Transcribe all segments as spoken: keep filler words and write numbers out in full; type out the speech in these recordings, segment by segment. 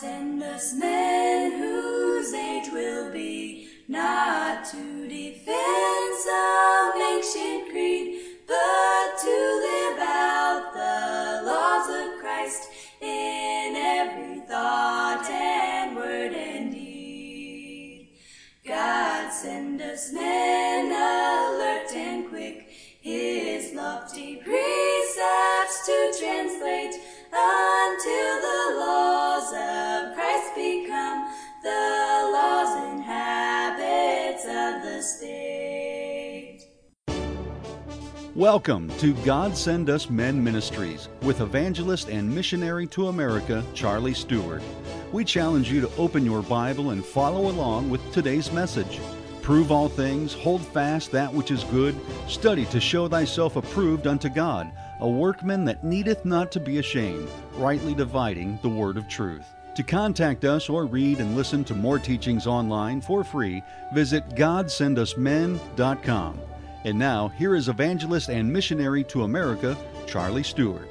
send us men whose age will be not to defend some ancient creed, but to live out the laws of Christ in every thought and word and deed. God send us men alert and quick, his lofty precepts to translate, until the laws of Christ become the laws and habits of the state. Welcome to God Send Us Men Ministries with evangelist and missionary to America, Charlie Stewart. We challenge you to open your Bible and follow along with today's message. Prove all things, hold fast that which is good, study to show thyself approved unto God, a workman that needeth not to be ashamed, rightly dividing the word of truth. To contact us or read and listen to more teachings online for free, visit god send us men dot com. And now, here is evangelist and missionary to America, Charlie Stewart.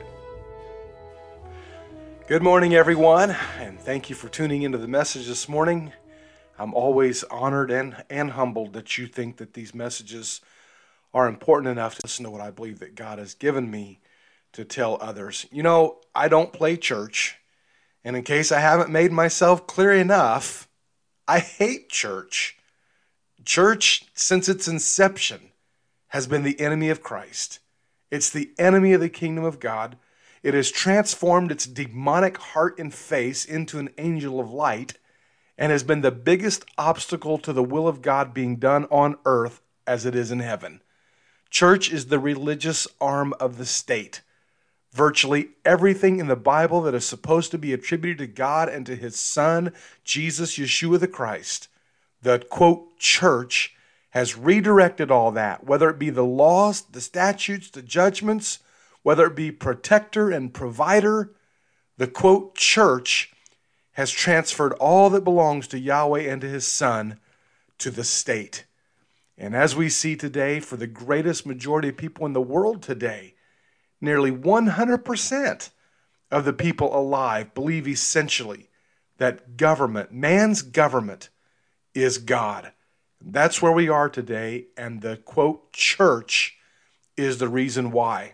Good morning, everyone, and thank you for tuning into the message this morning. I'm always honored and, and humbled that you think that these messages are important enough to listen to what I believe that God has given me to tell others. You know, I don't play church, and in case I haven't made myself clear enough, I hate church. Church, since its inception, has been the enemy of Christ. It's the enemy of the kingdom of God. It has transformed its demonic heart and face into an angel of light, and has been the biggest obstacle to the will of God being done on earth as it is in heaven. Church is the religious arm of the state. Virtually everything in the Bible that is supposed to be attributed to God and to His Son, Jesus, Yeshua the Christ, the, quote, church, has redirected all that, whether it be the laws, the statutes, the judgments, whether it be protector and provider, the, quote, church has transferred all that belongs to Yahweh and to His Son to the state. And as we see today, for the greatest majority of people in the world today, nearly one hundred percent of the people alive believe essentially that government, man's government, is God. That's where we are today, and the, quote, church is the reason why.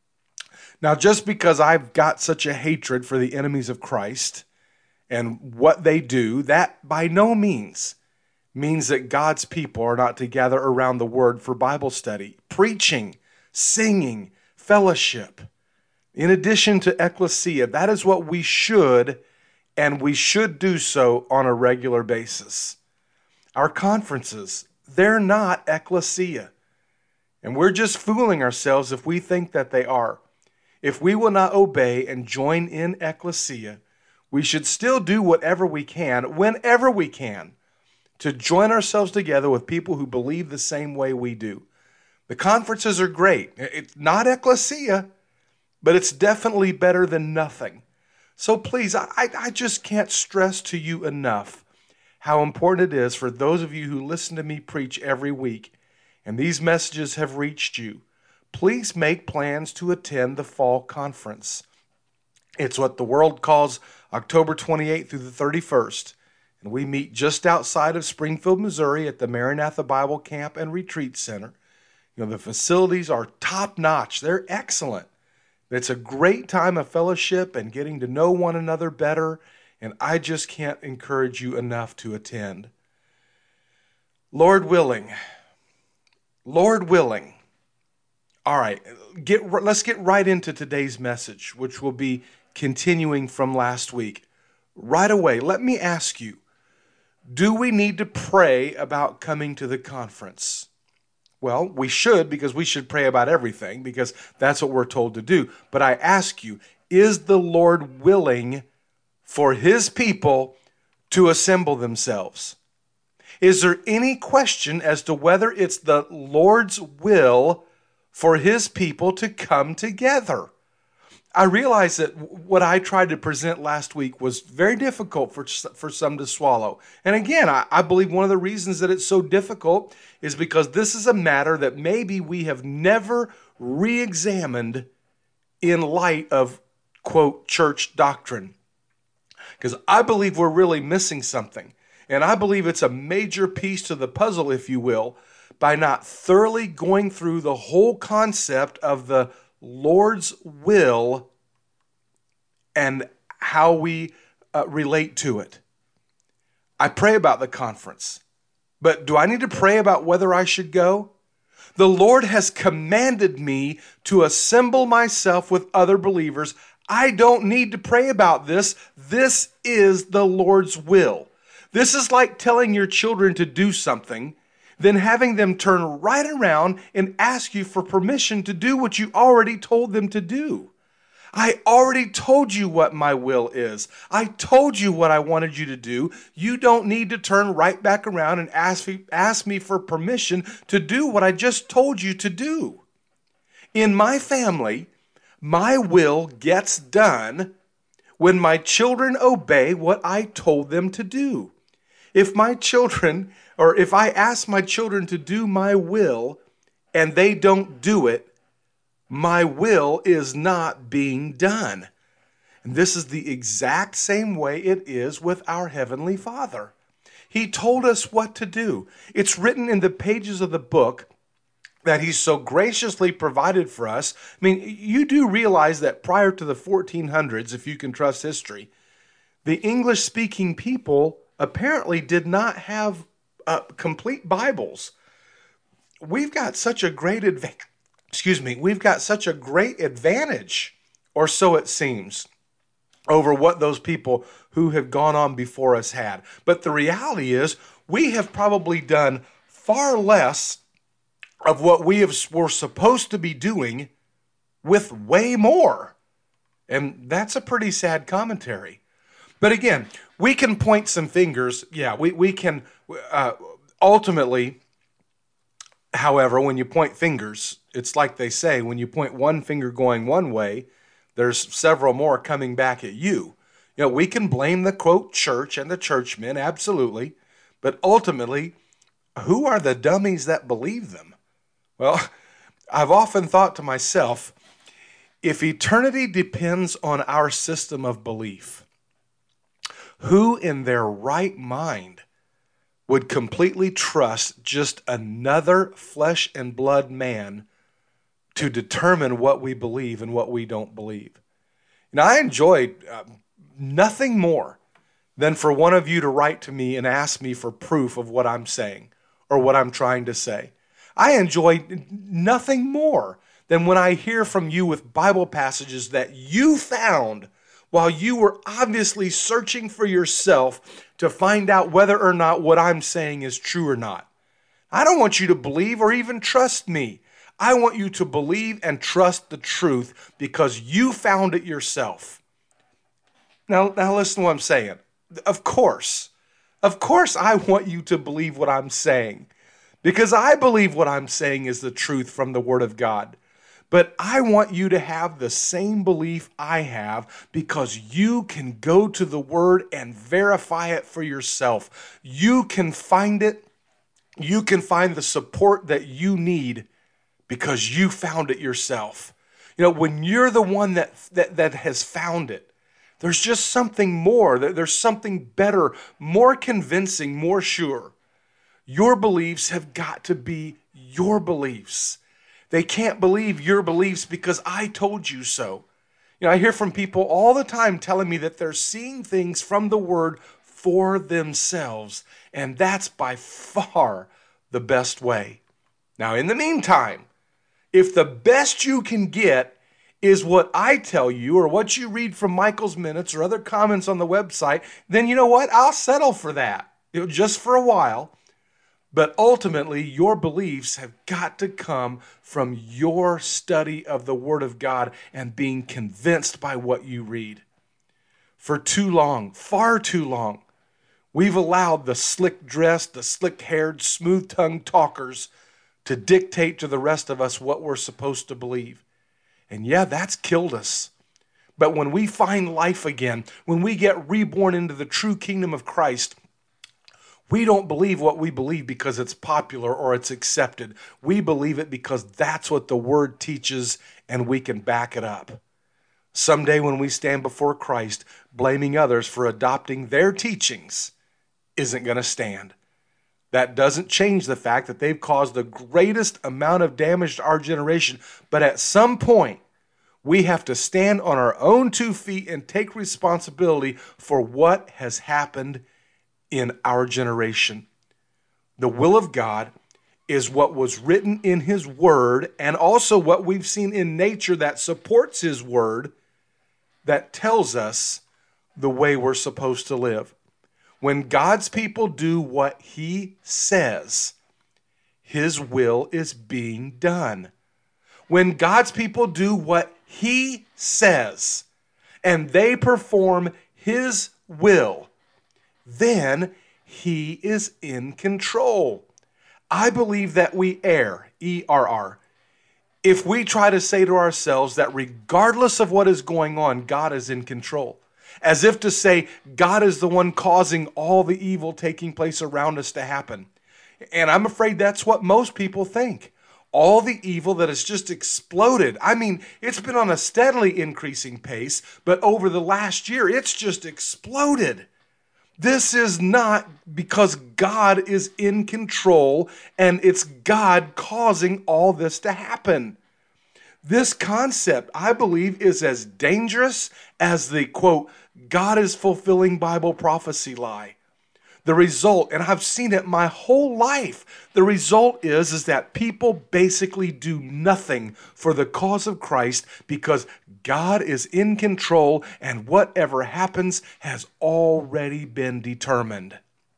Now, just because I've got such a hatred for the enemies of Christ and what they do, that by no means means that God's people are not to gather around the Word for Bible study, preaching, singing, fellowship. In addition to ecclesia, that is what we should, and we should do so on a regular basis. Our conferences, they're not ecclesia. And we're just fooling ourselves if we think that they are. If we will not obey and join in ecclesia, we should still do whatever we can, whenever we can, to join ourselves together with people who believe the same way we do. The conferences are great. It's not ecclesia, but it's definitely better than nothing. So please, I, I just can't stress to you enough how important it is for those of you who listen to me preach every week, and these messages have reached you. Please make plans to attend the fall conference. It's what the world calls October twenty-eighth through the thirty-first, and we meet just outside of Springfield, Missouri at the Maranatha Bible Camp and Retreat Center. You know, the facilities are top-notch. They're excellent. It's a great time of fellowship and getting to know one another better, and I just can't encourage you enough to attend. Lord willing, Lord willing. All right, get, let's get right into today's message, which will be continuing from last week. Right away, let me ask you, do we need to pray about coming to the conference? Well, we should, because we should pray about everything, because that's what we're told to do. But I ask you, is the Lord willing for His people to assemble themselves? Is there any question as to whether it's the Lord's will for His people to come together? I realize that what I tried to present last week was very difficult for, for some to swallow. And again, I, I believe one of the reasons that it's so difficult is because this is a matter that maybe we have never re-examined in light of, quote, church doctrine. Because I believe we're really missing something. And I believe it's a major piece to the puzzle, if you will, by not thoroughly going through the whole concept of the Lord's will and how we uh, relate to it. I pray about the conference, but do I need to pray about whether I should go? The Lord has commanded me to assemble myself with other believers. I don't need to pray about this. This is the Lord's will. This is like telling your children to do something, then having them turn right around and ask you for permission to do what you already told them to do. I already told you what my will is. I told you what I wanted you to do. You don't need to turn right back around and ask me, ask me for permission to do what I just told you to do. In my family, my will gets done when my children obey what I told them to do. If my children, or if I ask my children to do my will and they don't do it, my will is not being done. And this is the exact same way it is with our Heavenly Father. He told us what to do. It's written in the pages of the book that He's so graciously provided for us. I mean, you do realize that prior to the fourteen hundreds, if you can trust history, the English-speaking people apparently did not have uh, complete Bibles. We've got such a great advantage. Excuse me, we've got such a great advantage, or so it seems, over what those people who have gone on before us had. But the reality is, we have probably done far less of what we have, were supposed to be doing with way more. And that's a pretty sad commentary. But again, we can point some fingers. Yeah, we, we can uh, ultimately, however, when you point fingers, it's like they say, when you point one finger going one way, there's several more coming back at you. You know, we can blame the, quote, church and the churchmen, absolutely. But ultimately, who are the dummies that believe them? Well, I've often thought to myself, if eternity depends on our system of belief, who in their right mind would completely trust just another flesh and blood man to determine what we believe and what we don't believe? Now, I enjoy uh, nothing more than for one of you to write to me and ask me for proof of what I'm saying or what I'm trying to say. I enjoy nothing more than when I hear from you with Bible passages that you found while you were obviously searching for yourself to find out whether or not what I'm saying is true or not. I don't want you to believe or even trust me. I want you to believe and trust the truth because you found it yourself. Now, now listen to what I'm saying. Of course, of course I want you to believe what I'm saying because I believe what I'm saying is the truth from the Word of God. But I want you to have the same belief I have because you can go to the Word and verify it for yourself. You can find it. You can find the support that you need because you found it yourself. You know, when you're the one that, that, that has found it, there's just something more. There's something better, more convincing, more sure. Your beliefs have got to be your beliefs. They can't believe your beliefs because I told you so. You know, I hear from people all the time telling me that they're seeing things from the Word for themselves, and that's by far the best way. Now, in the meantime, if the best you can get is what I tell you or what you read from Michael's Minutes or other comments on the website, then you know what? I'll settle for that, you know, just for a while. But ultimately, your beliefs have got to come from your study of the Word of God and being convinced by what you read. For too long, far too long, we've allowed the slick-dressed, the slick-haired, smooth-tongued talkers to dictate to the rest of us what we're supposed to believe. And yeah, that's killed us. But when we find life again, when we get reborn into the true kingdom of Christ, we don't believe what we believe because it's popular or it's accepted. We believe it because that's what the Word teaches and we can back it up. Someday when we stand before Christ, blaming others for adopting their teachings isn't going to stand. That doesn't change the fact that they've caused the greatest amount of damage to our generation. But at some point, we have to stand on our own two feet and take responsibility for what has happened in our generation. The will of God is what was written in His Word, and also what we've seen in nature that supports His Word, that tells us the way we're supposed to live. When God's people do what He says, His will is being done. When God's people do what He says, and they perform His will, then He is in control. I believe that we err, E R R, if we try to say to ourselves that regardless of what is going on, God is in control. As if to say, God is the one causing all the evil taking place around us to happen. And I'm afraid that's what most people think. All the evil that has just exploded. I mean, it's been on a steadily increasing pace, but over the last year, it's just exploded. This is not because God is in control and it's God causing all this to happen. This concept, I believe, is as dangerous as the, quote, God is fulfilling Bible prophecy lie. The result, and I've seen it my whole life, the result is, is that people basically do nothing for the cause of Christ because God is in control and whatever happens has already been determined.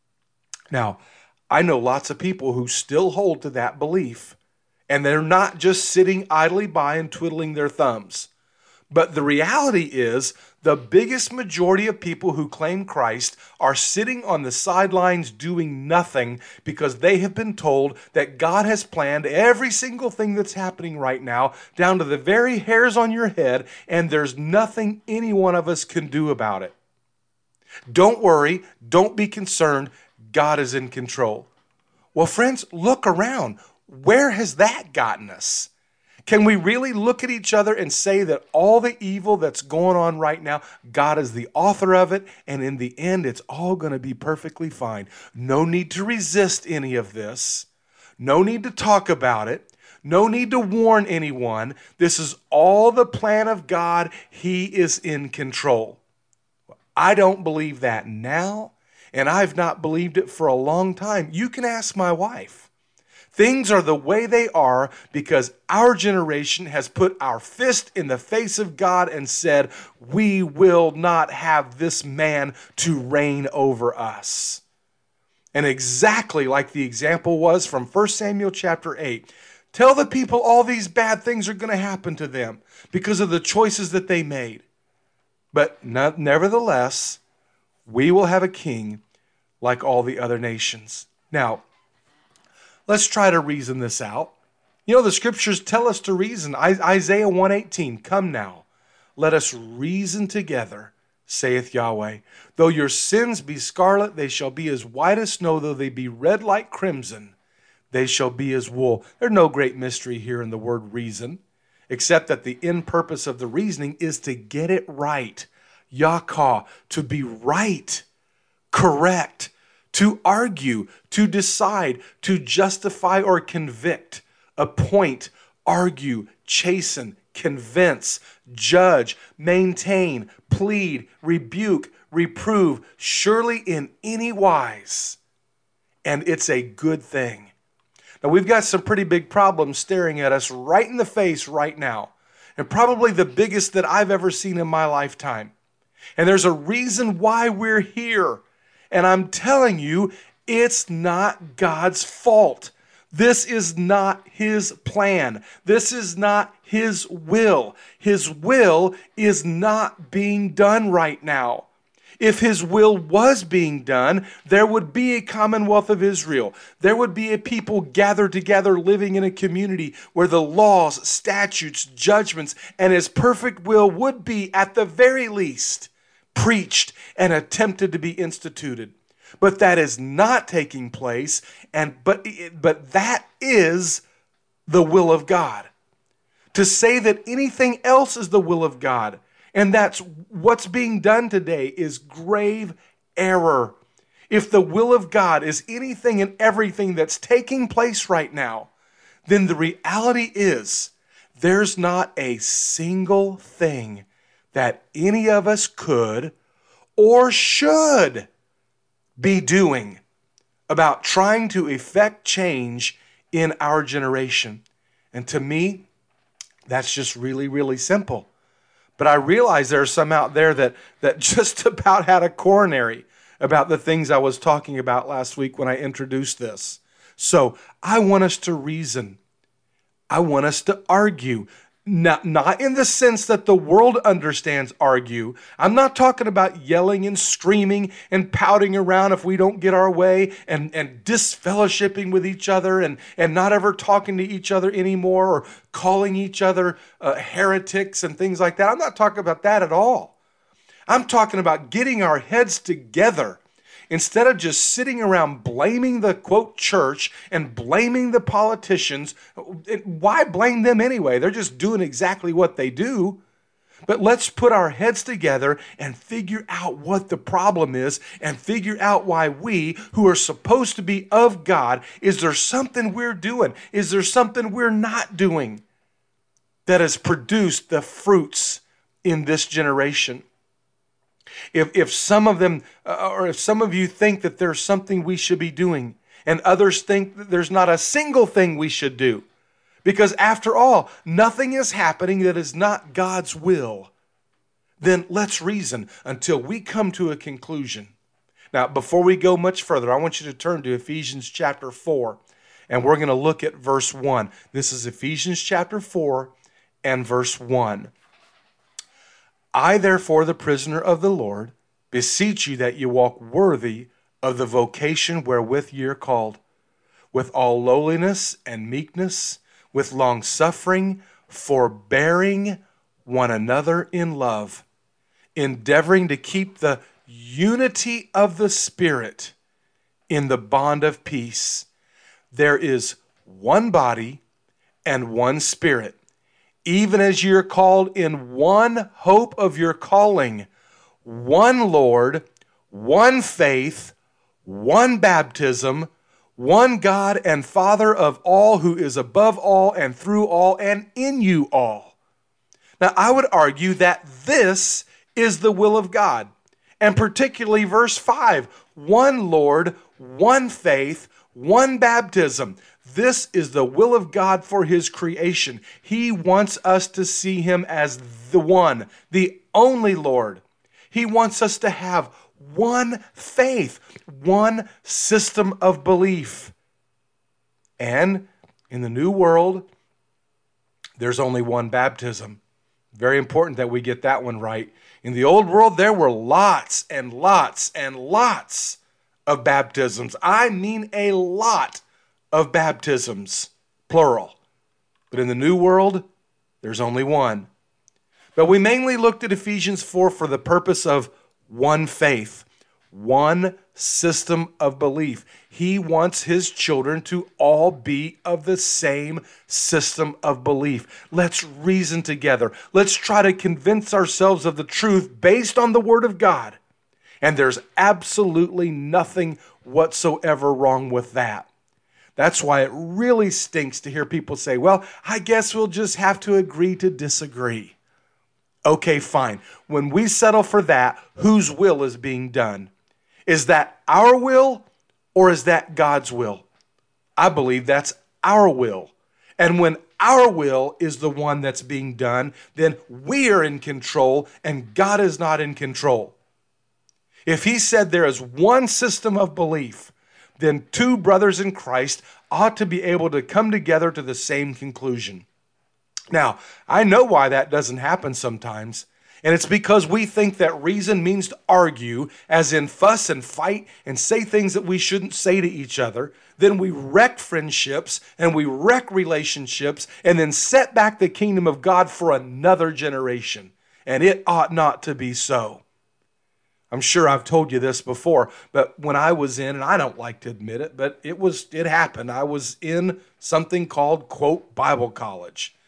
Now, I know lots of people who still hold to that belief, and they're not just sitting idly by and twiddling their thumbs. But the reality is, the biggest majority of people who claim Christ are sitting on the sidelines doing nothing because they have been told that God has planned every single thing that's happening right now, down to the very hairs on your head, and there's nothing any one of us can do about it. Don't worry, don't be concerned, God is in control. Well, friends, look around. Where has that gotten us? Can we really look at each other and say that all the evil that's going on right now, God is the author of it, and in the end, it's all going to be perfectly fine? No need to resist any of this. No need to talk about it. No need to warn anyone. This is all the plan of God. He is in control. I don't believe that now, and I've not believed it for a long time. You can ask my wife. Things are the way they are because our generation has put our fist in the face of God and said, we will not have this man to reign over us. And exactly like the example was from First Samuel chapter eight, tell the people all these bad things are going to happen to them because of the choices that they made. But not, nevertheless, we will have a king like all the other nations. Now, let's try to reason this out. You know, the scriptures tell us to reason. Isaiah one eighteen, come now, let us reason together, saith Yahweh. Though your sins be scarlet, they shall be as white as snow. Though they be red like crimson, they shall be as wool. There's no great mystery here in the word reason, except that the end purpose of the reasoning is to get it right. Yakah, to be right, correct, to argue, to decide, to justify or convict, appoint, argue, chasten, convince, judge, maintain, plead, rebuke, reprove, surely in any wise. And it's a good thing. Now, we've got some pretty big problems staring at us right in the face right now, and probably the biggest that I've ever seen in my lifetime. And there's a reason why we're here. And I'm telling you, it's not God's fault. This is not His plan. This is not His will. His will is not being done right now. If His will was being done, there would be a commonwealth of Israel. There would be a people gathered together living in a community where the laws, statutes, judgments, and His perfect will would be, at the very least, preached and attempted to be instituted. But that is not taking place, and but, but that is the will of God. To say that anything else is the will of God And that's what's being done today is grave error. If the will of God is anything and everything that's taking place right now, then the reality is there's not a single thing that any of us could or should be doing about trying to effect change in our generation. And to me, that's just really, really simple. But I realize there are some out there that, that just about had a coronary about the things I was talking about last week when I introduced this. So I want us to reason. I want us to argue. Not, not in the sense that the world understands argue. I'm not talking about yelling and screaming and pouting around if we don't get our way and, and disfellowshipping with each other and, and not ever talking to each other anymore or calling each other uh, heretics and things like that. I'm not talking about that at all. I'm talking about getting our heads together instead of just sitting around blaming the, quote, church and blaming the politicians. Why blame them anyway? They're just doing exactly what they do. But let's put our heads together and figure out what the problem is and figure out why we, who are supposed to be of God, is there something we're doing? Is there something we're not doing that has produced the fruits in this generation? If if some of them, uh, or if some of you think that there's something we should be doing, and others think that there's not a single thing we should do, because after all, nothing is happening that is not God's will, then let's reason until we come to a conclusion. Now, before we go much further, I want you to turn to Ephesians chapter four, and we're going to look at verse one. This is Ephesians chapter four and verse one. I, therefore, the prisoner of the Lord, beseech you that you walk worthy of the vocation wherewith ye are called, with all lowliness and meekness, with long suffering, forbearing one another in love, endeavoring to keep the unity of the Spirit in the bond of peace. There is one body and one Spirit, even as ye are called in one hope of your calling, one Lord, one faith, one baptism, one God and Father of all, who is above all and through all and in you all. Now, I would argue that this is the will of God, and particularly verse five, one Lord, one faith, one baptism. This is the will of God for his creation. He wants us to see him as the one, the only Lord. He wants us to have one faith, one system of belief. And in the new world, there's only one baptism. Very important that we get that one right. In the old world, there were lots and lots and lots of baptisms. I mean a lot of baptisms, plural. But in the new world, there's only one. But we mainly looked at Ephesians four for the purpose of one faith, one system of belief. He wants his children to all be of the same system of belief. Let's reason together. Let's try to convince ourselves of the truth based on the Word of God. And there's absolutely nothing whatsoever wrong with that. That's why it really stinks to hear people say, well, I guess we'll just have to agree to disagree. Okay, fine. When we settle for that, whose will is being done? Is that our will or is that God's will? I believe that's our will. And when our will is the one that's being done, then we are in control and God is not in control. If he said there is one system of belief, then two brothers in Christ ought to be able to come together to the same conclusion. Now, I know why that doesn't happen sometimes, and it's because we think that reason means to argue, as in fuss and fight and say things that we shouldn't say to each other. Then we wreck friendships and we wreck relationships and then set back the kingdom of God for another generation. And it ought not to be so. I'm sure I've told you this before, but when I was in, and I don't like to admit it, but it was it happened. I was in something called, quote, Bible college.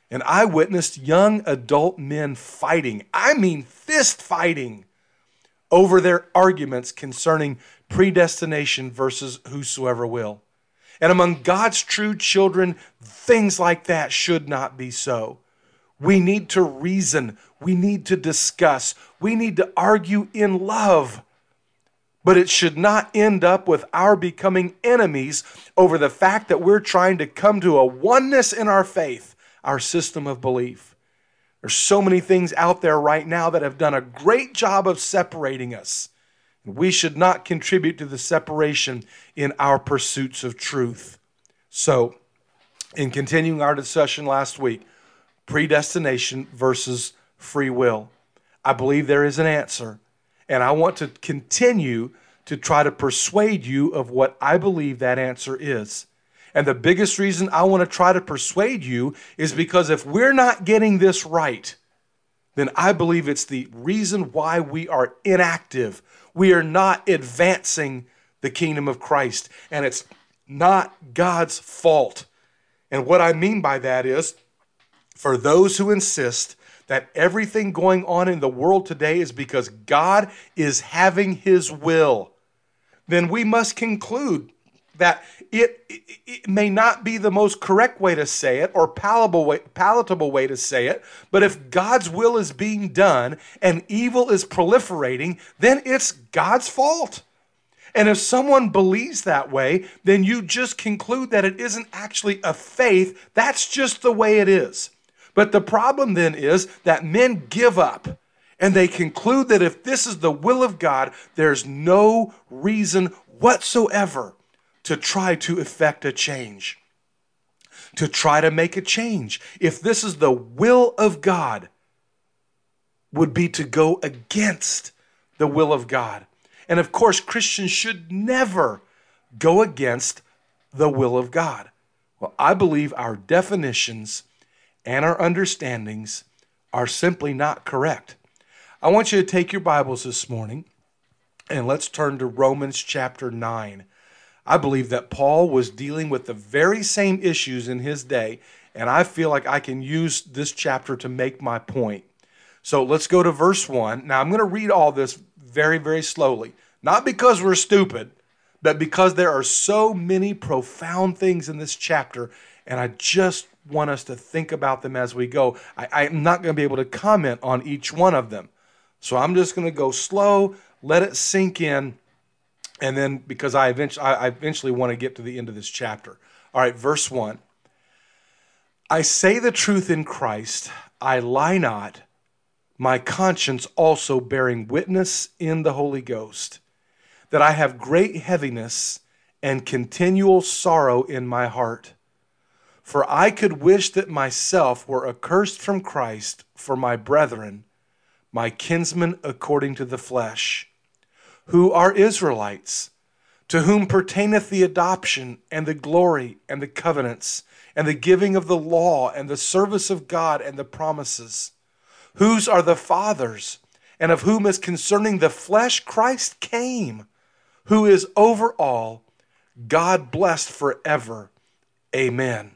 And I witnessed young adult men fighting, I mean fist fighting, over their arguments concerning predestination versus whosoever will. And among God's true children, things like that should not be so. We need to reason. We need to discuss. We need to argue in love. But it should not end up with our becoming enemies over the fact that we're trying to come to a oneness in our faith, our system of belief. There's so many things out there right now that have done a great job of separating us. We should not contribute to the separation in our pursuits of truth. So, in continuing our discussion last week, predestination versus free will, I believe there is an answer. And I want to continue to try to persuade you of what I believe that answer is. And the biggest reason I want to try to persuade you is because if we're not getting this right, then I believe it's the reason why we are inactive. We are not advancing the kingdom of Christ. And it's not God's fault. And what I mean by that is, for those who insist that everything going on in the world today is because God is having his will, then we must conclude that it, it, it may not be the most correct way to say it or palatable way, palatable way to say it, but if God's will is being done and evil is proliferating, then it's God's fault. And if someone believes that way, then you just conclude that it isn't actually a faith. That's just the way it is. But the problem then is that men give up and they conclude that if this is the will of God, there's no reason whatsoever to try to effect a change, to try to make a change. If this is the will of God, would be to go against the will of God. And of course, Christians should never go against the will of God. Well, I believe our definitions and our understandings are simply not correct. I want you to take your Bibles this morning and let's turn to Romans chapter nine. I believe that Paul was dealing with the very same issues in his day, and I feel like I can use this chapter to make my point. So let's go to verse one. Now I'm going to read all this very, very slowly. Not because we're stupid, but because there are so many profound things in this chapter, and I just want us to think about them as we go. I, I'm not going to be able to comment on each one of them. So I'm just going to go slow, let it sink in, and then because I eventually, I eventually want to get to the end of this chapter. All right, verse one. I say the truth in Christ, I lie not, my conscience also bearing witness in the Holy Ghost, that I have great heaviness and continual sorrow in my heart. For I could wish that myself were accursed from Christ for my brethren, my kinsmen according to the flesh, who are Israelites, to whom pertaineth the adoption and the glory and the covenants and the giving of the law and the service of God and the promises, whose are the fathers, and of whom as concerning the flesh Christ came, who is over all, God blessed forever. Amen.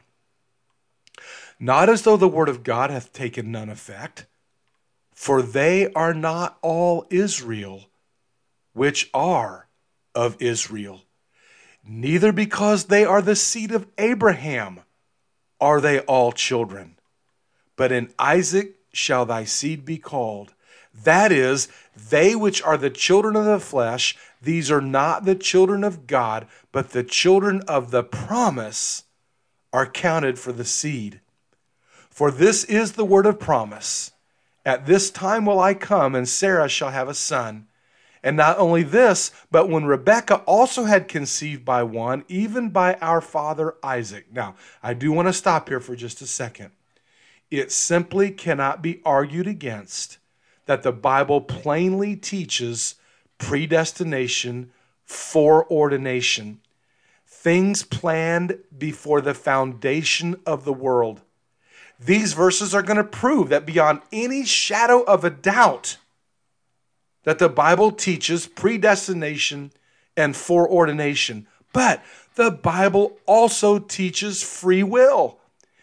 Not as though the word of God hath taken none effect, for they are not all Israel, which are of Israel. Neither because they are the seed of Abraham are they all children. But in Isaac shall thy seed be called. That is, they which are the children of the flesh, these are not the children of God, but the children of the promise are counted for the seed. For this is the word of promise. At this time will I come, and Sarah shall have a son. And not only this, but when Rebekah also had conceived by one, even by our father Isaac. Now, I do want to stop here for just a second. It simply cannot be argued against that the Bible plainly teaches predestination, foreordination, things planned before the foundation of the world. These verses are going to prove that beyond any shadow of a doubt that the Bible teaches predestination and foreordination. But the Bible also teaches free will.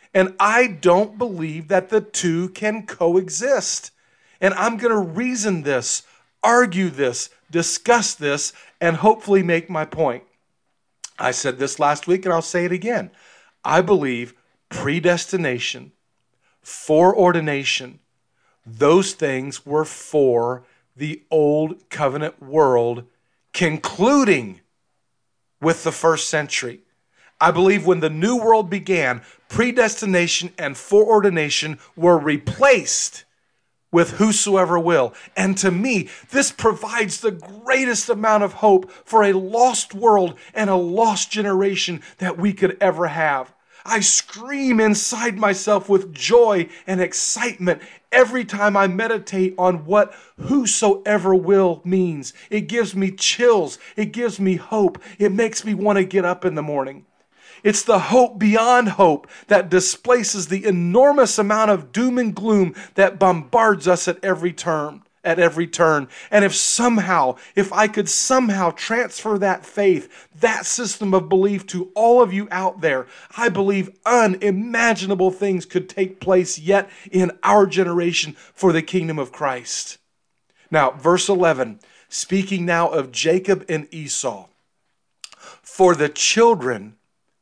And I don't believe that the two can coexist. And I'm going to reason this, argue this, discuss this, and hopefully make my point. I said this last week and I'll say it again. I believe predestination, foreordination, those things were for the old covenant world, concluding with the first century. I believe when the new world began, predestination and foreordination were replaced with whosoever will. And to me, this provides the greatest amount of hope for a lost world and a lost generation that we could ever have. I scream inside myself with joy and excitement every time I meditate on what whosoever will means. It gives me chills. It gives me hope. It makes me want to get up in the morning. It's the hope beyond hope that displaces the enormous amount of doom and gloom that bombards us at every turn, at every turn. And if somehow, if I could somehow transfer that faith, that system of belief to all of you out there, I believe unimaginable things could take place yet in our generation for the kingdom of Christ. Now, verse eleven, speaking now of Jacob and Esau. For the children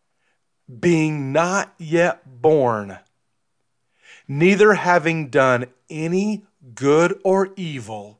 being not yet born, neither having done any good or evil,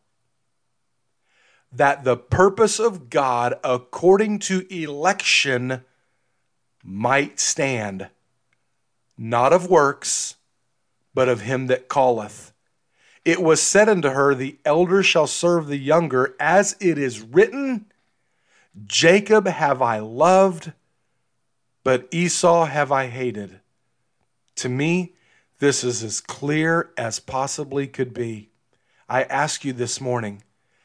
that the purpose of God according to election might stand, not of works, but of him that calleth. It was said unto her, the elder shall serve the younger, as it is written, Jacob have I loved, but Esau have I hated. To me, this is as clear as possibly could be. I ask you this morning,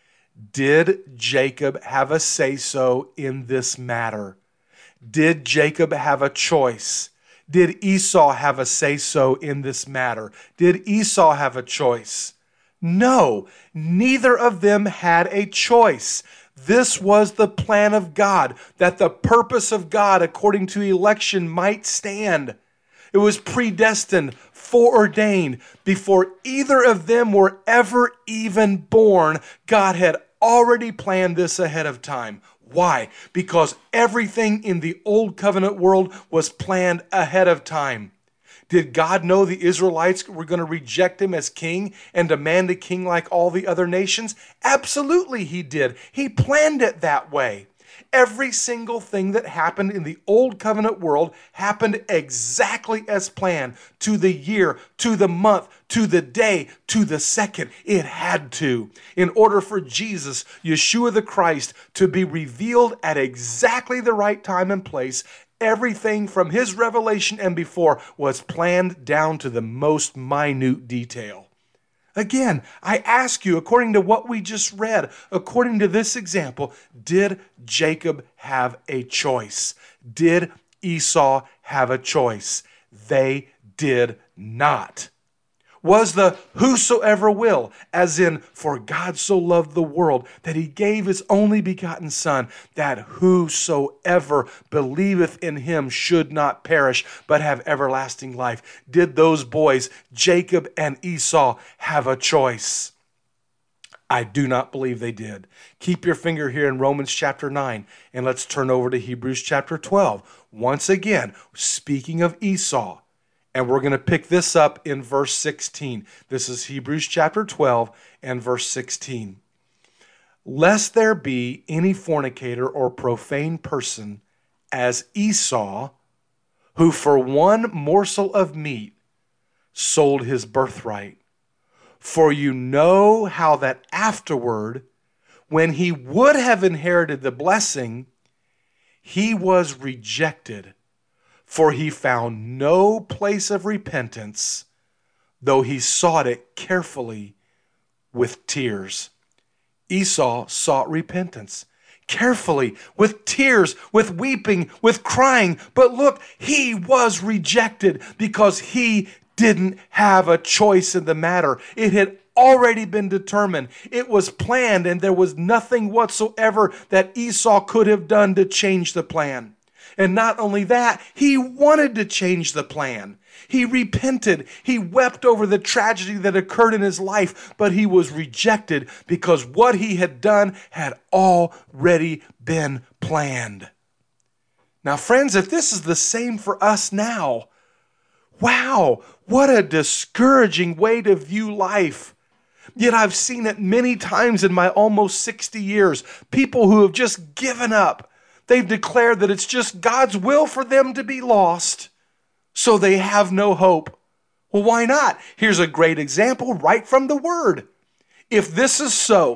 did Jacob have a say-so in this matter? Did Jacob have a choice? Did Esau have a say-so in this matter? Did Esau have a choice? No, neither of them had a choice. This was the plan of God, that the purpose of God according to election might stand. It was predestined, foreordained. Before either of them were ever even born, God had already planned this ahead of time. Why? Because everything in the old covenant world was planned ahead of time. Did God know the Israelites were going to reject him as king and demand a king like all the other nations? Absolutely he did. He planned it that way. Every single thing that happened in the old covenant world happened exactly as planned, to the year, to the month, to the day, to the second. It had to. In order for Jesus, Yeshua the Christ, to be revealed at exactly the right time and place, everything from his revelation and before was planned down to the most minute detail. Again, I ask you, according to what we just read, according to this example, did Jacob have a choice? Did Esau have a choice? They did not. Was the whosoever will, as in, for God so loved the world that he gave his only begotten Son, that whosoever believeth in him should not perish, but have everlasting life. Did those boys, Jacob and Esau, have a choice? I do not believe they did. Keep your finger here in Romans chapter nine, and let's turn over to Hebrews chapter twelve. Once again, speaking of Esau, and we're going to pick this up in verse sixteen. This is Hebrews chapter twelve and verse sixteen. Lest there be any fornicator or profane person as Esau, who for one morsel of meat sold his birthright. For you know how that afterward, when he would have inherited the blessing, he was rejected. For he found no place of repentance, though he sought it carefully with tears. Esau sought repentance carefully, with tears, with weeping, with crying. But look, he was rejected because he didn't have a choice in the matter. It had already been determined. It was planned, and there was nothing whatsoever that Esau could have done to change the plan. And not only that, he wanted to change the plan. He repented. He wept over the tragedy that occurred in his life, but he was rejected because what he had done had already been planned. Now, friends, if this is the same for us now, wow, what a discouraging way to view life. Yet I've seen it many times in my almost sixty years. People who have just given up. They've declared that it's just God's will for them to be lost, so they have no hope. Well, why not? Here's a great example right from the Word. If this is so,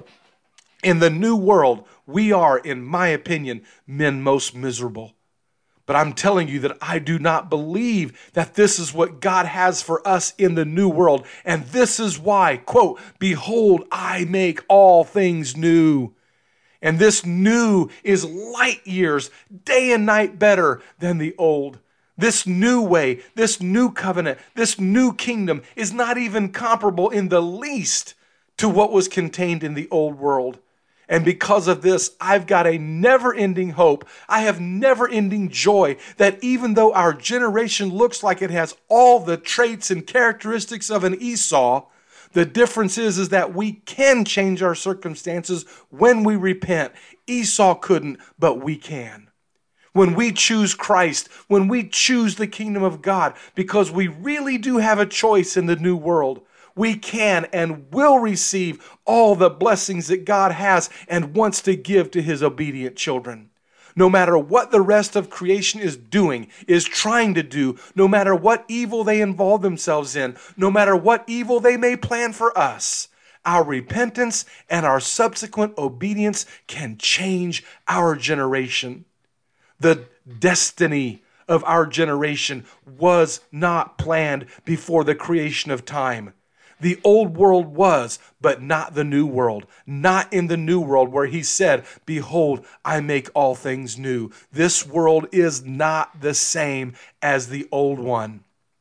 in the new world, we are, in my opinion, men most miserable. But I'm telling you that I do not believe that this is what God has for us in the new world. And this is why, quote, "Behold, I make all things new." And this new is light years, day and night better than the old. This new way, this new covenant, this new kingdom is not even comparable in the least to what was contained in the old world. And because of this, I've got a never-ending hope. I have never-ending joy that even though our generation looks like it has all the traits and characteristics of an Esau, the difference is, is that we can change our circumstances when we repent. Esau couldn't, but we can. When we choose Christ, when we choose the kingdom of God, because we really do have a choice in the new world, we can and will receive all the blessings that God has and wants to give to his obedient children. No matter what the rest of creation is doing, is trying to do, no matter what evil they involve themselves in, no matter what evil they may plan for us, our repentance and our subsequent obedience can change our generation. The destiny of our generation was not planned before the creation of time. The old world was, but not the new world. Not in the new world where he said, "Behold, I make all things new." This world is not the same as the old one.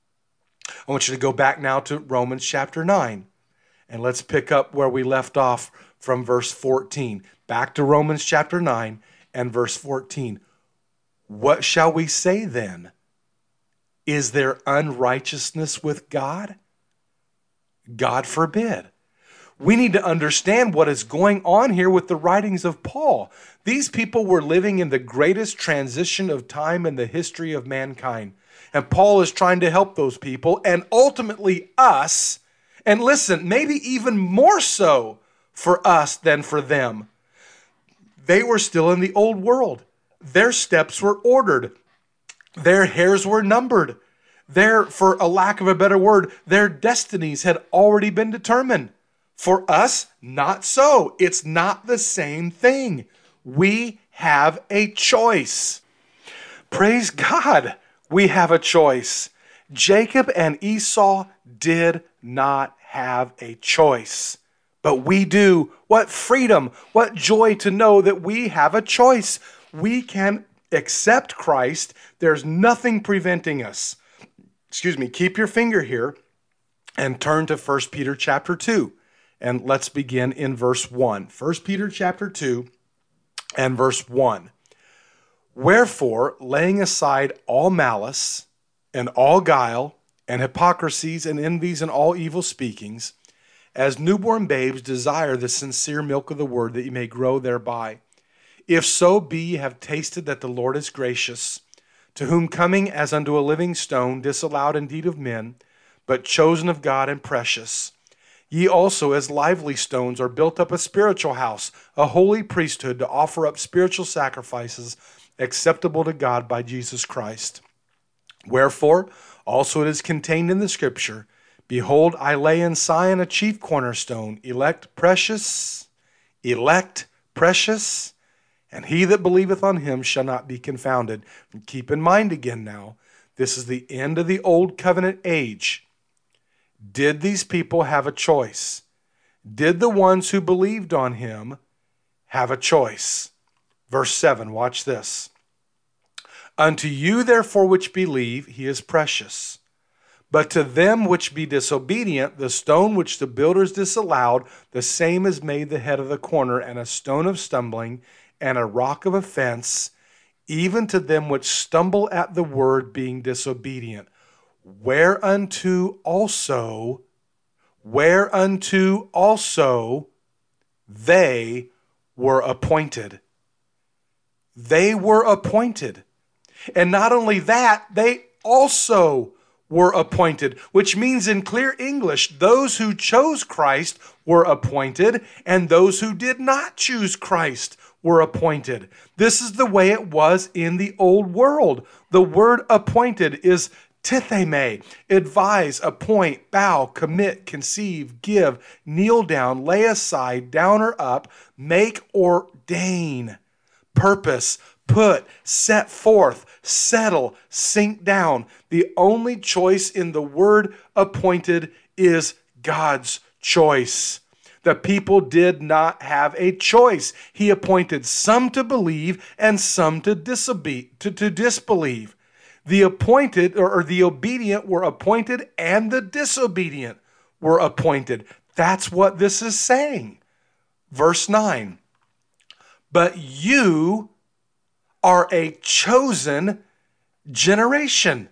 I want you to go back now to Romans chapter nine. And let's pick up where we left off from verse fourteen. Back to Romans chapter nine and verse fourteen. What shall we say then? Is there unrighteousness with God? God forbid. We need to understand what is going on here with the writings of Paul. These people were living in the greatest transition of time in the history of mankind. And Paul is trying to help those people and ultimately us. And listen, maybe even more so for us than for them. They were still in the old world. Their steps were ordered. Their hairs were numbered. Their, for a lack of a better word, their destinies had already been determined. For us, not so. It's not the same thing. We have a choice. Praise God, we have a choice. Jacob and Esau did not have a choice. But we do. What freedom, what joy to know that we have a choice. We can accept Christ. There's nothing preventing us. Excuse me, keep your finger here and turn to First Peter chapter two. And let's begin in verse one. First Peter chapter two and verse one. Wherefore, laying aside all malice and all guile and hypocrisies and envies and all evil speakings, as newborn babes desire the sincere milk of the word, that ye may grow thereby. If so be ye have tasted that the Lord is gracious, to whom coming as unto a living stone, disallowed indeed of men, but chosen of God and precious, ye also as lively stones are built up a spiritual house, a holy priesthood, to offer up spiritual sacrifices acceptable to God by Jesus Christ. Wherefore, also it is contained in the Scripture, Behold, I lay in Sion a chief cornerstone, elect precious, elect precious, and he that believeth on him shall not be confounded. And keep in mind again now, this is the end of the old covenant age. Did these people have a choice? Did the ones who believed on him have a choice? Verse seven, watch this. Unto you therefore which believe, he is precious. But to them which be disobedient, the stone which the builders disallowed, the same is made the head of the corner, and a stone of stumbling, and a rock of offense, even to them which stumble at the word, being disobedient. whereunto also, whereunto also they were appointed. They were appointed. And not only that, they also were appointed, which means in clear English, those who chose Christ were appointed, and those who did not choose Christ were appointed. This is the way it was in the old world. The word appointed is titheme, advise, appoint, bow, commit, conceive, give, kneel down, lay aside, down or up, make, ordain, purpose, put, set forth, settle, sink down. The only choice in the word appointed is God's choice. The people did not have a choice. He appointed some to believe and some to disobe- to, to disbelieve. The appointed or, or the obedient were appointed and the disobedient were appointed. That's what this is saying. Verse nine. But you are a chosen generation.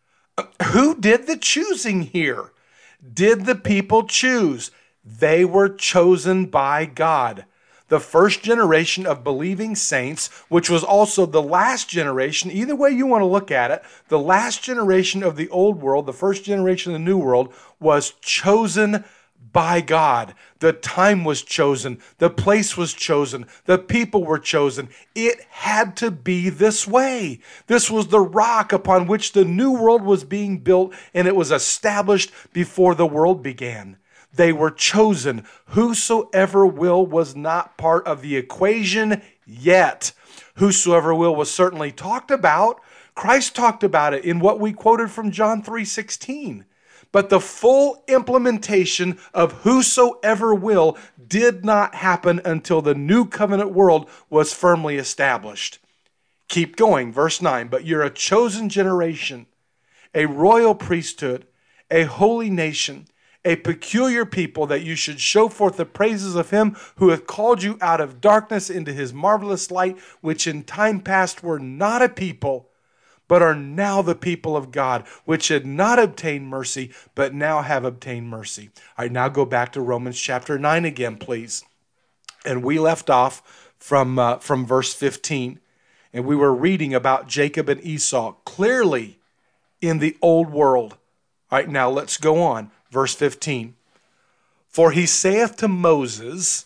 Who did the choosing here? Did the people choose? They were chosen by God. The first generation of believing saints, which was also the last generation, either way you want to look at it, the last generation of the old world, the first generation of the new world, was chosen by God. The time was chosen. The place was chosen. The people were chosen. It had to be this way. This was the rock upon which the new world was being built, and it was established before the world began. They were chosen. Whosoever will was not part of the equation yet. Whosoever will was certainly talked about. Christ talked about it in what we quoted from John three sixteen. But the full implementation of whosoever will did not happen until the new covenant world was firmly established. Keep going, verse nine. But you're a chosen generation, a royal priesthood, a holy nation, a peculiar people, that you should show forth the praises of him who hath called you out of darkness into his marvelous light, which in time past were not a people, but are now the people of God, which had not obtained mercy, but now have obtained mercy. All right, now go back to Romans chapter nine again, please. And we left off from, uh, from verse fifteen. And we were reading about Jacob and Esau clearly in the old world. All right, now let's go on. Verse fifteen. For he saith to Moses,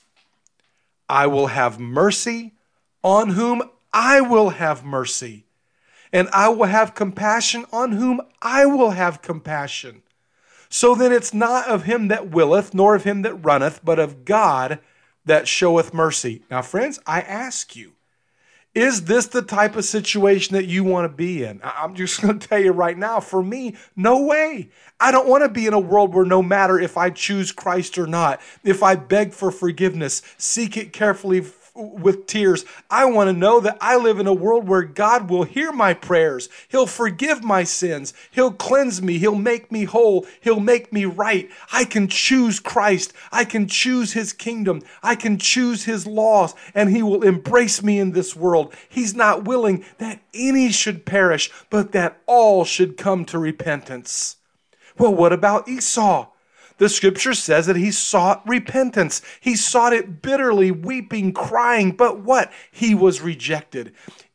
I will have mercy on whom I will have mercy, and I will have compassion on whom I will have compassion. So then it's not of him that willeth, nor of him that runneth, but of God that showeth mercy. Now, friends, I ask you, is this the type of situation that you want to be in? I'm just going to tell you right now, for me, no way. I don't want to be in a world where no matter if I choose Christ or not, if I beg for forgiveness, seek it carefully with tears, I want to know that I live in a world where God will hear my prayers. He'll forgive my sins. He'll cleanse me. He'll make me whole. He'll make me right. I can choose Christ. I can choose his kingdom. I can choose his laws, and he will embrace me in this world. He's not willing that any should perish, but that all should come to repentance. Well, what about Esau? The scripture says that he sought repentance. He sought it bitterly, weeping, crying. But what? He was rejected.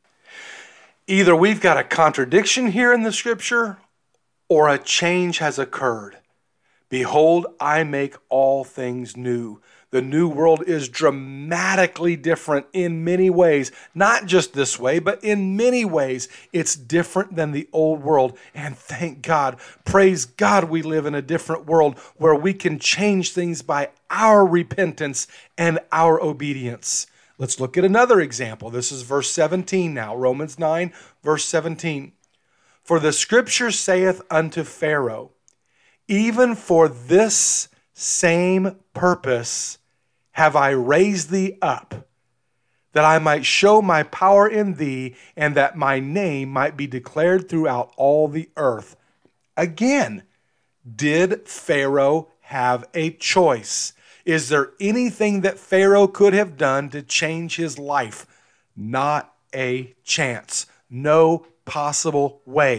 Either we've got a contradiction here in the scripture, or a change has occurred. Behold, I make all things new. The new world is dramatically different in many ways. Not just this way, but in many ways. It's different than the old world. And thank God, praise God, we live in a different world where we can change things by our repentance and our obedience. Let's look at another example. This is verse seventeen now. Romans nine, verse seventeen. For the scripture saith unto Pharaoh, even for this same purpose have I raised thee up, that I might show my power in thee, and that my name might be declared throughout all the earth. Again, did Pharaoh have a choice? Is there anything that Pharaoh could have done to change his life? Not a chance. No possible way.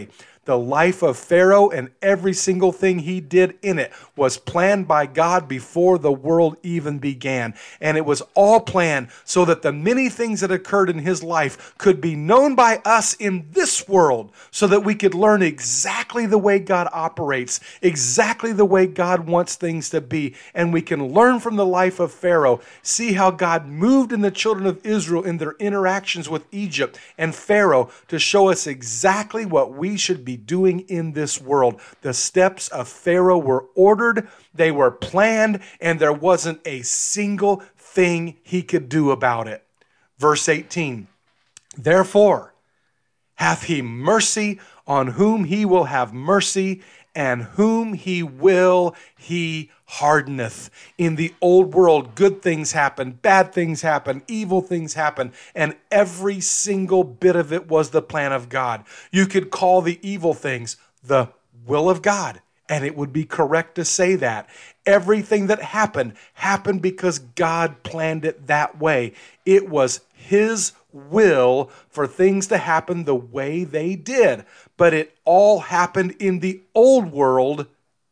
The life of Pharaoh and every single thing he did in it was planned by God before the world even began. And it was all planned so that the many things that occurred in his life could be known by us in this world, so that we could learn exactly the way God operates, exactly the way God wants things to be. And we can learn from the life of Pharaoh, see how God moved in the children of Israel in their interactions with Egypt and Pharaoh to show us exactly what we should be doing in this world. The steps of Pharaoh were ordered, they were planned, and there wasn't a single thing he could do about it. Verse eighteen, therefore hath he mercy on whom he will have mercy, and whom he will he hardeneth. In the old world, good things happen, bad things happen, evil things happen, and every single bit of it was the plan of God. You could call the evil things the will of God, and it would be correct to say that. Everything that happened, happened because God planned it that way. It was his will for things to happen the way they did. But it all happened in the old world,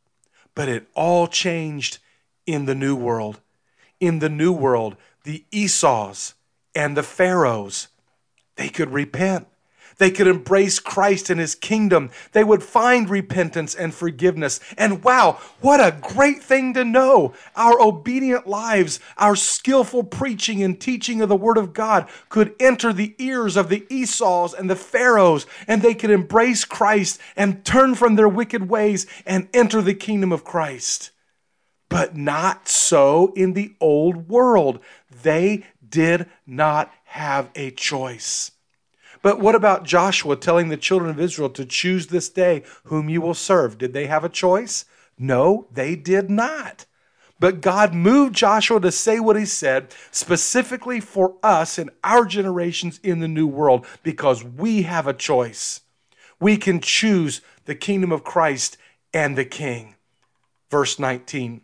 but it all changed in the new world. In the new world, the Esau's and the Pharaohs, they could repent. They could embrace Christ and his kingdom. They would find repentance and forgiveness. And wow, what a great thing to know. Our obedient lives, our skillful preaching and teaching of the word of God could enter the ears of the Esau's and the Pharaohs, and they could embrace Christ and turn from their wicked ways and enter the kingdom of Christ. But not so in the old world. They did not have a choice. But what about Joshua telling the children of Israel to choose this day whom you will serve? Did they have a choice? No, they did not. But God moved Joshua to say what he said specifically for us in our generations in the new world, because we have a choice. We can choose the kingdom of Christ and the King. Verse nineteen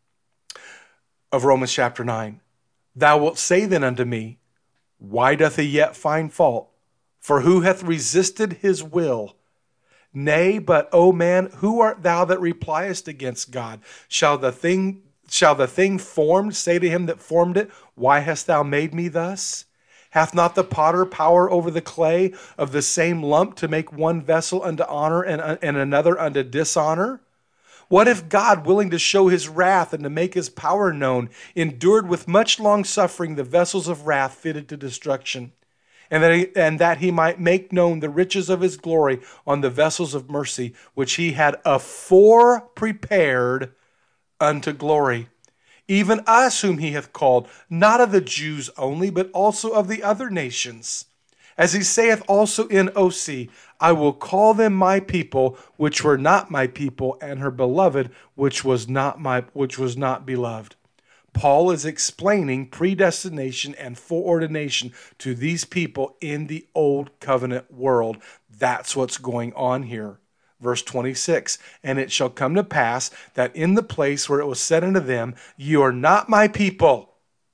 of Romans chapter nine. Thou wilt say then unto me, why doth he yet find fault? For who hath resisted his will? Nay, but, O man, who art thou that repliest against God? Shall the thing, shall the thing formed say to him that formed it, why hast thou made me thus? Hath not the potter power over the clay of the same lump to make one vessel unto honor and, and another unto dishonor? What if God, willing to show his wrath and to make his power known, endured with much long suffering the vessels of wrath fitted to destruction? And that, he, and that he might make known the riches of his glory on the vessels of mercy, which he had afore prepared unto glory. Even us whom he hath called, not of the Jews only, but also of the other nations. As he saith also in Osee, I will call them my people, which were not my people, and her beloved, which was not my, which was not beloved. Paul is explaining predestination and foreordination to these people in the old covenant world. That's what's going on here. Verse twenty-six, and it shall come to pass that in the place where it was said unto them, you are not my people,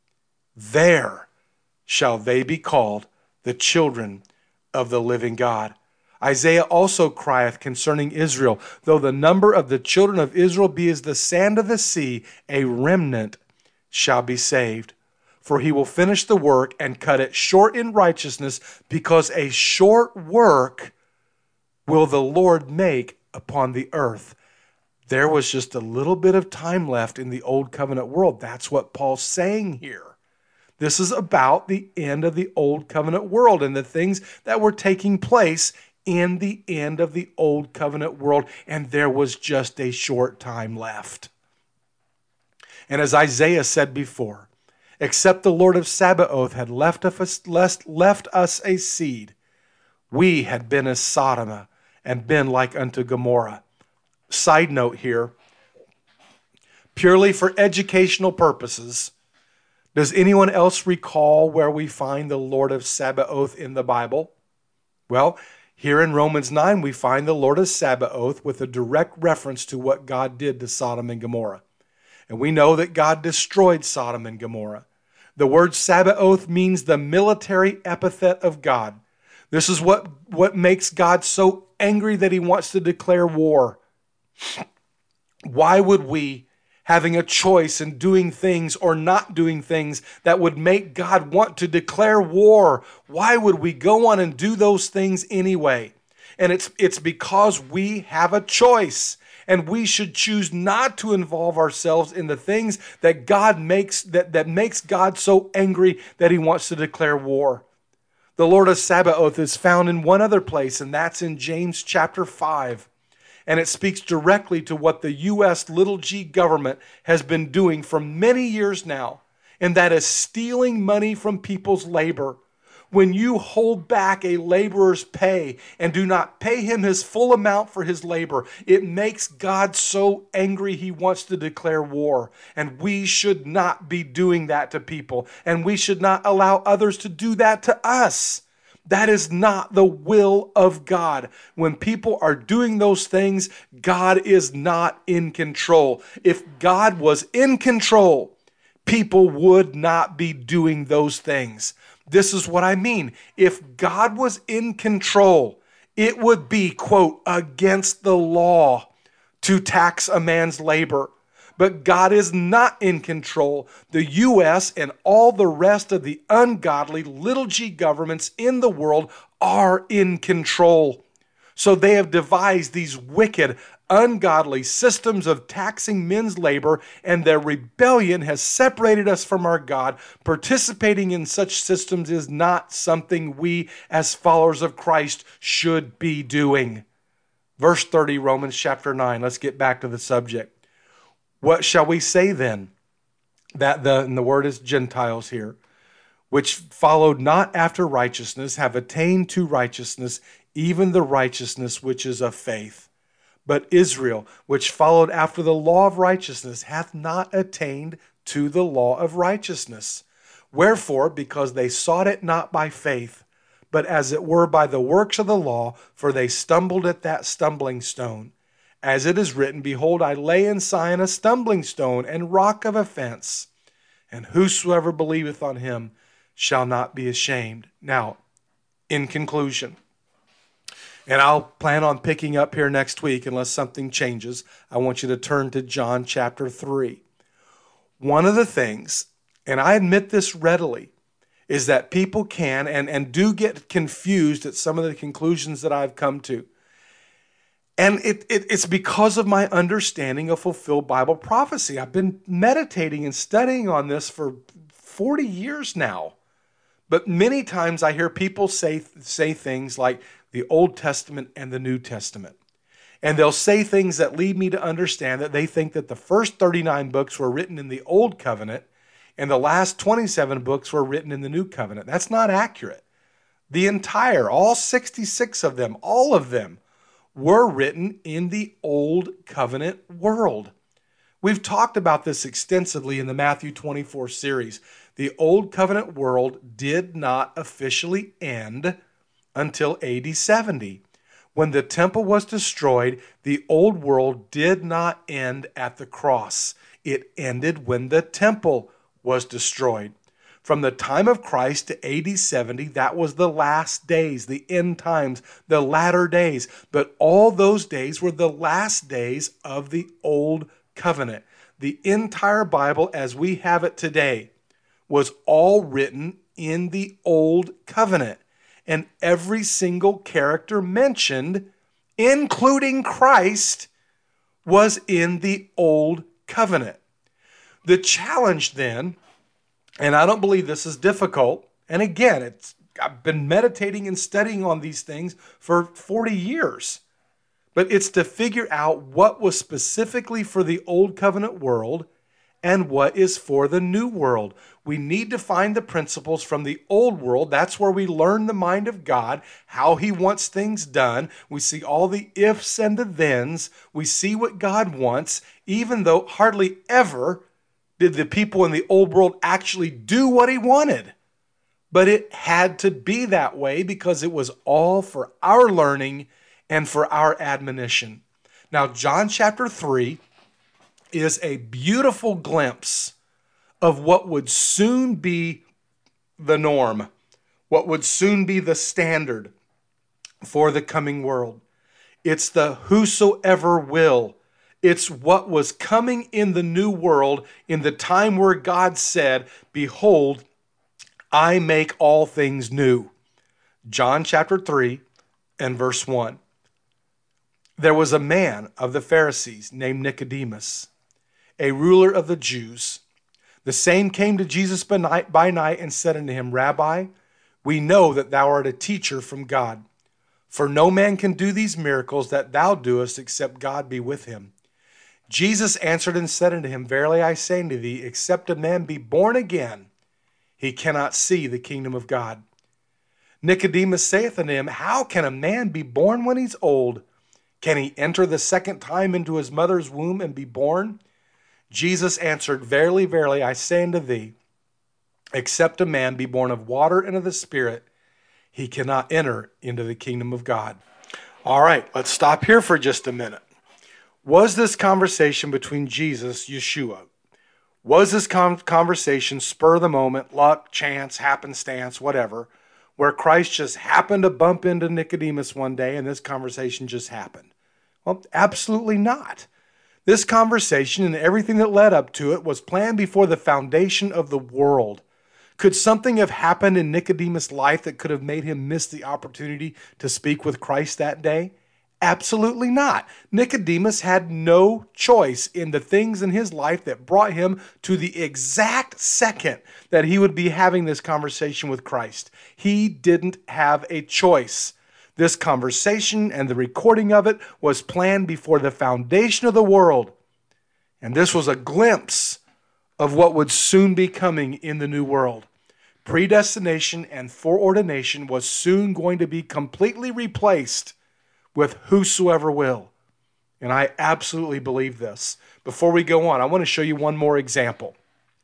there shall they be called the children of the living God. Isaiah also crieth concerning Israel, though the number of the children of Israel be as the sand of the sea, a remnant shall be saved. For he will finish the work and cut it short in righteousness, because a short work will the Lord make upon the earth. There was just a little bit of time left in the old covenant world. That's what Paul's saying here. This is about the end of the old covenant world and the things that were taking place in the end of the old covenant world. And there was just a short time left. And as Isaiah said before, except the Lord of Sabaoth had left us, left us a seed, we had been as Sodom and been like unto Gomorrah. Side note here, purely for educational purposes, does anyone else recall where we find the Lord of Sabaoth in the Bible? Well, here in Romans nine, we find the Lord of Sabaoth with a direct reference to what God did to Sodom and Gomorrah. And we know that God destroyed Sodom and Gomorrah. The word Sabaoth means the military epithet of God. This is what, what makes God so angry that he wants to declare war? Why would we, having a choice in doing things or not doing things that would make God want to declare war, why would we go on and do those things anyway? And it's it's because we have a choice, and we should choose not to involve ourselves in the things that God makes that, that makes God so angry that he wants to declare war. The Lord of Sabaoth is found in one other place, and that's in James chapter five. And it speaks directly to what the U S little g government has been doing for many years now, and that is stealing money from people's labor. When you hold back a laborer's pay and do not pay him his full amount for his labor, it makes God so angry he wants to declare war. And we should not be doing that to people, and we should not allow others to do that to us. That is not the will of God. When people are doing those things, God is not in control. If God was in control, people would not be doing those things. This is what I mean. If God was in control, it would be, quote, against the law to tax a man's labor. But God is not in control. The U S and all the rest of the ungodly little g governments in the world are in control. So they have devised these wicked, ungodly systems of taxing men's labor, and their rebellion has separated us from our God. Participating in such systems is not something we as followers of Christ should be doing. Verse thirty, Romans chapter nine. Let's get back to the subject. What shall we say then? That the, and the word is Gentiles here, which followed not after righteousness, have attained to righteousness, even the righteousness which is of faith. But Israel, which followed after the law of righteousness, hath not attained to the law of righteousness. Wherefore, because they sought it not by faith, but as it were by the works of the law, for they stumbled at that stumbling stone. As it is written, behold, I lay in Sion a stumbling stone and rock of offense, and whosoever believeth on him shall not be ashamed. Now, in conclusion, and I'll plan on picking up here next week unless something changes, I want you to turn to John chapter three. One of the things, and I admit this readily, is that people can and, and do get confused at some of the conclusions that I've come to. And it, it, it's because of my understanding of fulfilled Bible prophecy. I've been meditating and studying on this for forty years now. But many times I hear people say, say things like the Old Testament and the New Testament. And they'll say things that lead me to understand that they think that the first thirty-nine books were written in the Old Covenant and the last twenty-seven books were written in the New Covenant. That's not accurate. The entire, all sixty-six of them, all of them, were written in the Old Covenant world. We've talked about this extensively in the Matthew twenty-four series. The Old Covenant world did not officially end until A D seventy. When the temple was destroyed, the old world did not end at the cross. It ended when the temple was destroyed. From the time of Christ to A D seventy, that was the last days, the end times, the latter days. But all those days were the last days of the Old Covenant. The entire Bible as we have it today was all written in the Old Covenant. And every single character mentioned, including Christ, was in the Old Covenant. The challenge then, and I don't believe this is difficult, and again, it's I've been meditating and studying on these things for forty years, but it's to figure out what was specifically for the Old Covenant world and what is for the new world. We need to find the principles from the old world. That's where we learn the mind of God, how he wants things done. We see all the ifs and the thens. We see what God wants, even though hardly ever did the people in the old world actually do what he wanted. But it had to be that way because it was all for our learning and for our admonition. Now, John chapter three is a beautiful glimpse of what would soon be the norm, what would soon be the standard for the coming world. It's the whosoever will. It's what was coming in the new world in the time where God said, behold, I make all things new. John chapter three and verse one. There was a man of the Pharisees named Nicodemus, a ruler of the Jews. The same came to Jesus by night, by night and said unto him, Rabbi, we know that thou art a teacher from God. For no man can do these miracles that thou doest except God be with him. Jesus answered and said unto him, Verily I say unto thee, except a man be born again, he cannot see the kingdom of God. Nicodemus saith unto him, How can a man be born when he's old? Can he enter the second time into his mother's womb and be born? Jesus answered, Verily, verily, I say unto thee, except a man be born of water and of the Spirit, he cannot enter into the kingdom of God. All right, let's stop here for just a minute. Was this conversation between Jesus, Yeshua, was this con- conversation spur of the moment, luck, chance, happenstance, whatever, where Christ just happened to bump into Nicodemus one day and this conversation just happened? Well, absolutely not. This conversation and everything that led up to it was planned before the foundation of the world. Could something have happened in Nicodemus' life that could have made him miss the opportunity to speak with Christ that day? Absolutely not. Nicodemus had no choice in the things in his life that brought him to the exact second that he would be having this conversation with Christ. He didn't have a choice. This conversation and the recording of it was planned before the foundation of the world. And this was a glimpse of what would soon be coming in the new world. Predestination and foreordination was soon going to be completely replaced with whosoever will. And I absolutely believe this. Before we go on, I want to show you one more example.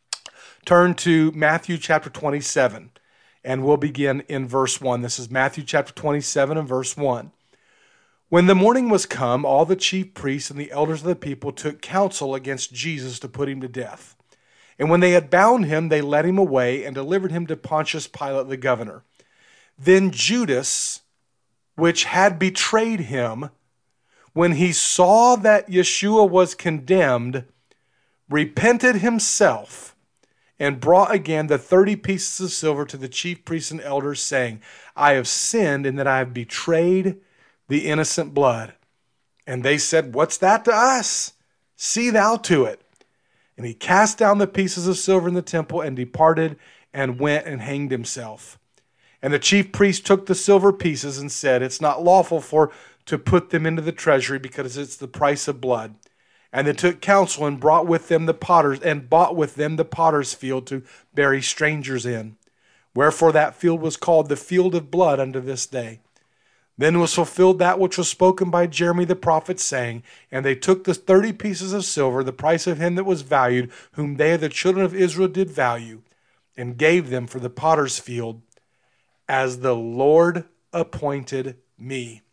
Turn to Matthew chapter twenty-seven, and we'll begin in verse one. This is Matthew chapter twenty-seven and verse one. When the morning was come, all the chief priests and the elders of the people took counsel against Jesus to put him to death. And when they had bound him, they led him away and delivered him to Pontius Pilate the governor. Then Judas, which had betrayed him, when he saw that Yeshua was condemned, repented himself and brought again the thirty pieces of silver to the chief priests and elders, saying, I have sinned in that I have betrayed the innocent blood. And they said, What's that to us? See thou to it. And he cast down the pieces of silver in the temple and departed and went and hanged himself. And the chief priest took the silver pieces and said, It's not lawful for to put them into the treasury, because it's the price of blood. And they took counsel and brought with them the potters and bought with them the potter's field to bury strangers in. Wherefore that field was called the field of blood unto this day. Then was fulfilled that which was spoken by Jeremy the prophet, saying, And they took the thirty pieces of silver, the price of him that was valued, whom they, the children of Israel, did value, and gave them for the potter's field, as the Lord appointed me.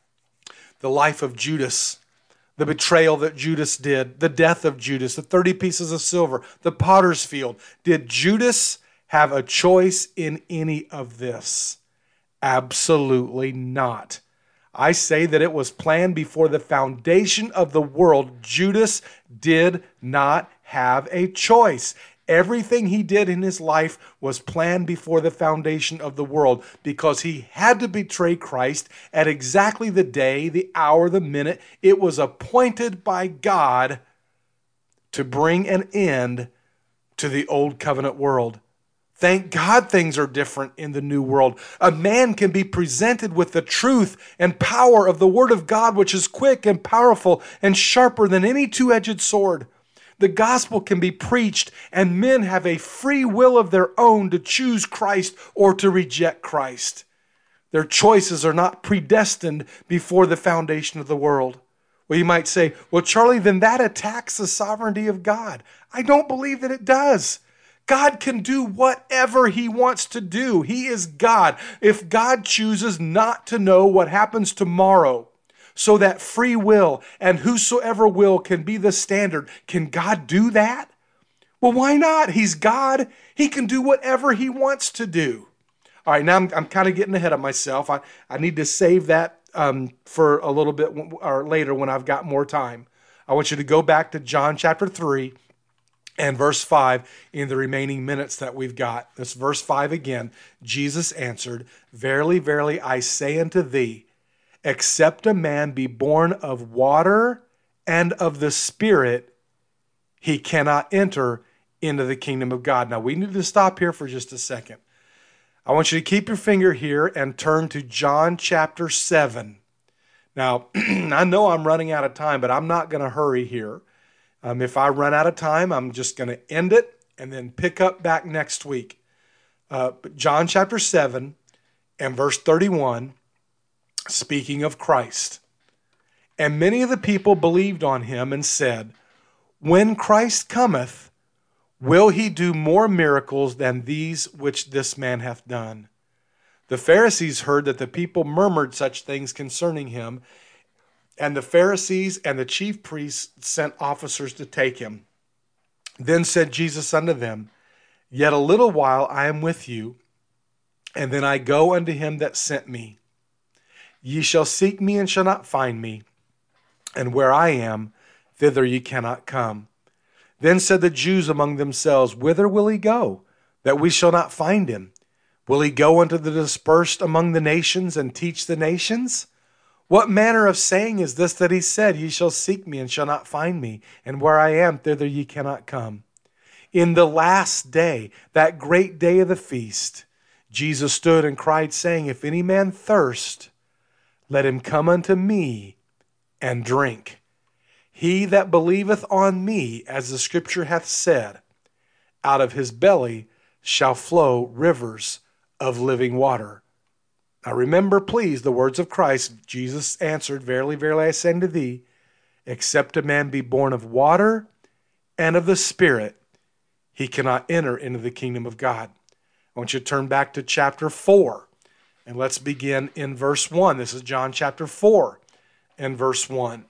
The life of Judas, the betrayal that Judas did, the death of Judas, the thirty pieces of silver, the potter's field. Did Judas have a choice in any of this? Absolutely not. I say that it was planned before the foundation of the world. Judas did not have a choice. Everything he did in his life was planned before the foundation of the world, because he had to betray Christ at exactly the day, the hour, the minute it was appointed by God to bring an end to the old covenant world. Thank God things are different in the new world. A man can be presented with the truth and power of the Word of God, which is quick and powerful and sharper than any two-edged sword. The gospel can be preached, and men have a free will of their own to choose Christ or to reject Christ. Their choices are not predestined before the foundation of the world. Well, you might say, well, Charlie, then that attacks the sovereignty of God. I don't believe that it does. God can do whatever he wants to do. He is God. If God chooses not to know what happens tomorrow, so that free will and whosoever will can be the standard, can God do that? Well, why not? He's God. He can do whatever he wants to do. All right, now I'm, I'm kind of getting ahead of myself. I, I need to save that um, for a little bit or later when I've got more time. I want you to go back to John chapter three and verse five in the remaining minutes that we've got. This verse five again. Jesus answered, "Verily, verily, I say unto thee, except a man be born of water and of the Spirit, he cannot enter into the kingdom of God." Now, we need to stop here for just a second. I want you to keep your finger here and turn to John chapter seven. Now, I know I'm running out of time, but I'm not going to hurry here. Um, if I run out of time, I'm just going to end it and then pick up back next week. Uh, John chapter seven and verse thirty-one, speaking of Christ. "And many of the people believed on him and said, When Christ cometh, will he do more miracles than these which this man hath done? The Pharisees heard that the people murmured such things concerning him, and the Pharisees and the chief priests sent officers to take him. Then said Jesus unto them, Yet a little while I am with you, and then I go unto him that sent me. Ye shall seek me and shall not find me, and where I am, thither ye cannot come. Then said the Jews among themselves, Whither will he go, that we shall not find him? Will he go unto the dispersed among the nations and teach the nations? What manner of saying is this that he said, Ye shall seek me and shall not find me, and where I am, thither ye cannot come? In the last day, that great day of the feast, Jesus stood and cried, saying, If any man thirst, let him come unto me and drink. He that believeth on me, as the scripture hath said, out of his belly shall flow rivers of living water. Now remember, please, the words of Christ. Jesus answered, Verily, verily, I say unto thee, except a man be born of water and of the Spirit, he cannot enter into the kingdom of God. I want you to turn back to chapter four, and let's begin in verse one. This is John chapter four and verse one.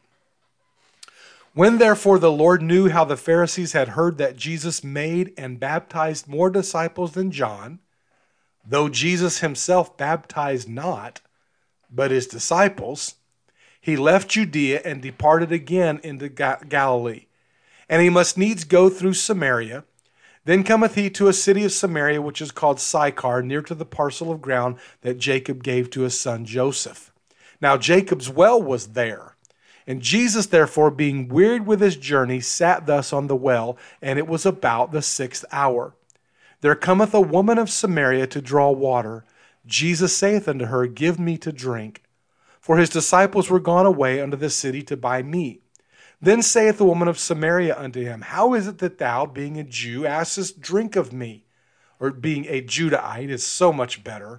When therefore the Lord knew how the Pharisees had heard that Jesus made and baptized more disciples than John, though Jesus himself baptized not, but his disciples, he left Judea and departed again into Galilee. And he must needs go through Samaria. Then cometh he to a city of Samaria, which is called Sychar, near to the parcel of ground that Jacob gave to his son Joseph. Now Jacob's well was there. And Jesus, therefore, being wearied with his journey, sat thus on the well, and it was about the sixth hour. There cometh a woman of Samaria to draw water. Jesus saith unto her, Give me to drink. For his disciples were gone away unto the city to buy meat. Then saith the woman of Samaria unto him, How is it that thou, being a Jew, askest drink of me? Or being a Judahite is so much better.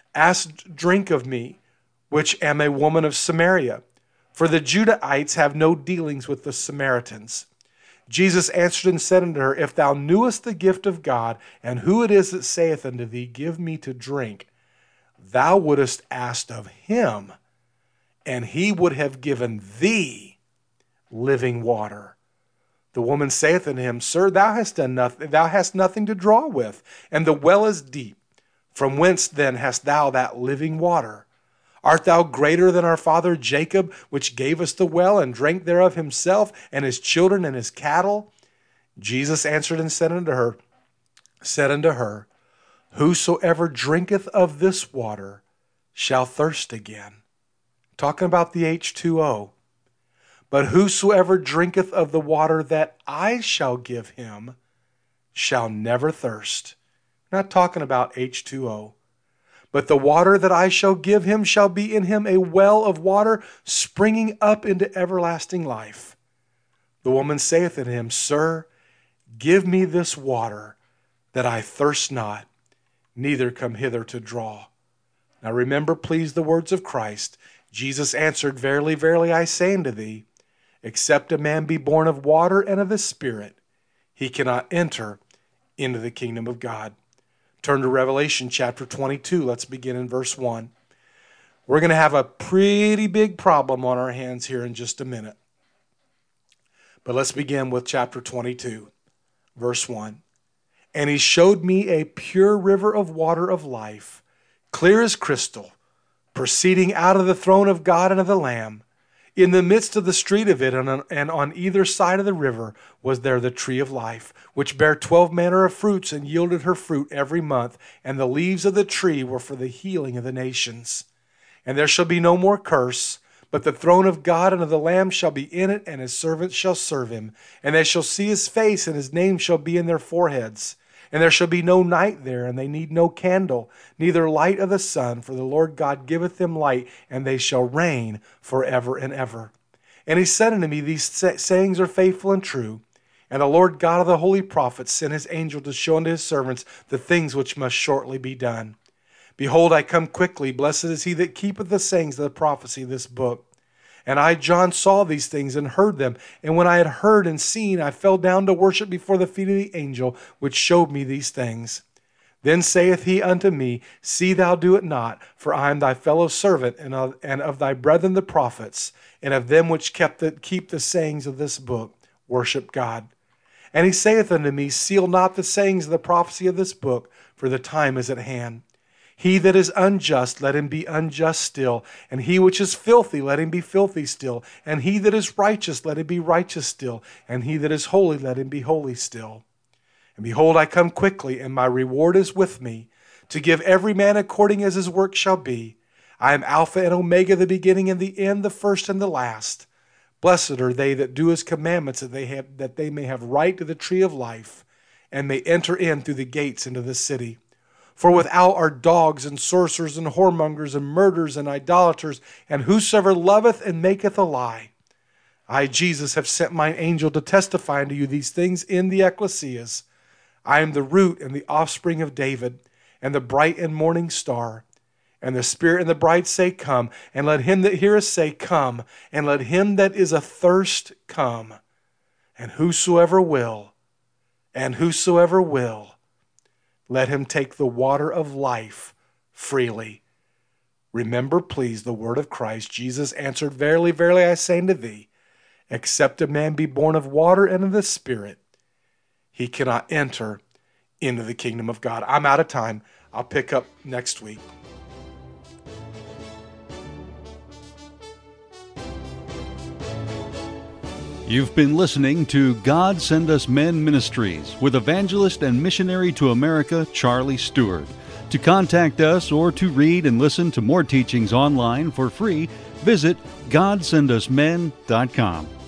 Ask drink of me, which am a woman of Samaria. For the Judahites have no dealings with the Samaritans. Jesus answered and said unto her, If thou knewest the gift of God, and who it is that saith unto thee, Give me to drink, thou wouldest asked of him, and he would have given thee living water. The woman saith unto him, Sir, thou hast done nothing, thou hast nothing to draw with, and the well is deep. From whence then hast thou that living water? Art thou greater than our father Jacob, which gave us the well, and drank thereof himself, and his children, and his cattle? Jesus answered and said unto her, said unto her, Whosoever drinketh of this water shall thirst again. Talking about the H two O. But whosoever drinketh of the water that I shall give him shall never thirst. Not talking about H two O. But the water that I shall give him shall be in him a well of water springing up into everlasting life. The woman saith unto him, Sir, give me this water, that I thirst not, neither come hither to draw. Now remember, please, the words of Christ. Jesus answered, Verily, verily, I say unto thee, except a man be born of water and of the Spirit, he cannot enter into the kingdom of God. Turn to Revelation chapter twenty-two. Let's begin in verse one. We're going to have a pretty big problem on our hands here in just a minute. But let's begin with chapter twenty-two, verse one. And he showed me a pure river of water of life, clear as crystal, proceeding out of the throne of God and of the Lamb. In the midst of the street of it, and on, and on either side of the river, was there the tree of life, which bare twelve manner of fruits, and yielded her fruit every month. And the leaves of the tree were for the healing of the nations. And there shall be no more curse, but the throne of God and of the Lamb shall be in it, and his servants shall serve him. And they shall see his face, and his name shall be in their foreheads. And there shall be no night there, and they need no candle, neither light of the sun, for the Lord God giveth them light, and they shall reign forever and ever. And he said unto me, These sayings are faithful and true. And the Lord God of the holy prophets sent his angel to show unto his servants the things which must shortly be done. Behold, I come quickly. Blessed is he that keepeth the sayings of the prophecy of this book. And I, John, saw these things and heard them. And when I had heard and seen, I fell down to worship before the feet of the angel which showed me these things. Then saith he unto me, See thou do it not, for I am thy fellow servant, and of, and of thy brethren the prophets, and of them which kept the, keep the sayings of this book. Worship God. And he saith unto me, Seal not the sayings of the prophecy of this book, for the time is at hand. He that is unjust, let him be unjust still. And he which is filthy, let him be filthy still. And he that is righteous, let him be righteous still. And he that is holy, let him be holy still. And behold, I come quickly, and my reward is with me, to give every man according as his work shall be. I am Alpha and Omega, the beginning and the end, the first and the last. Blessed are they that do his commandments, that they have, that they may have right to the tree of life, and may enter in through the gates into the city. For without are dogs and sorcerers and whoremongers and murderers and idolaters, and whosoever loveth and maketh a lie. I, Jesus, have sent mine angel to testify unto you these things in the ecclesias. I am the root and the offspring of David, and the bright and morning star. And the Spirit and the bride say, Come. And let him that heareth say, Come. And let him that is athirst come. And whosoever will, and whosoever will, let him take the water of life freely. Remember, please, the word of Christ. Jesus answered, Verily, verily, I say unto thee, except a man be born of water and of the Spirit, he cannot enter into the kingdom of God. I'm out of time. I'll pick up next week. You've been listening to God Send Us Men Ministries with evangelist and missionary to America, Charlie Stewart. To contact us or to read and listen to more teachings online for free, visit god send us men dot com.